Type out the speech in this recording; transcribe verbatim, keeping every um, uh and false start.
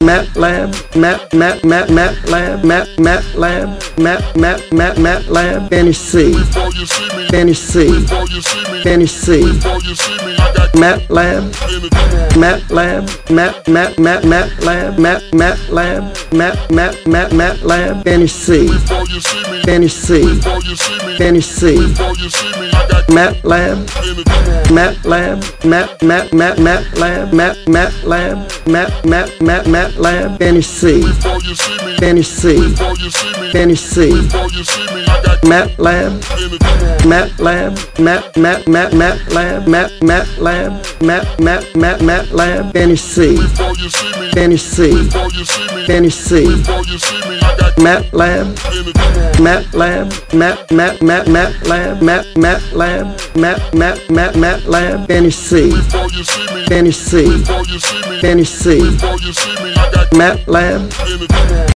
MATLAB, Mat Mat Mat MATLAB, Mat MATLAB, Mat Mat Mat MATLAB, Benny C, Benny C, Benny C, MATLAB, MATLAB, Mat Mat Mat MATLAB, Mat MATLAB, Mat Mat Mat MATLAB, Benny C, Benny C, Benny C, MATLAB, MATLAB, Mat Mat Mat MATLAB, Mat MATLAB, Mat Mat Mat MATLAB, Benny C, Benny C, Benny C, MATLAB, MATLAB, Mat Mat Mat MATLAB, Mat MATLAB, Mat Mat Mat MATLAB, Benny C, Benny C, Benny C, MATLAB, MATLAB, Mat Mat Mat MATLAB, Mat MATLAB, Mat Mat Mat MATLAB, Benny C, Benny C, Benny C, MATLAB.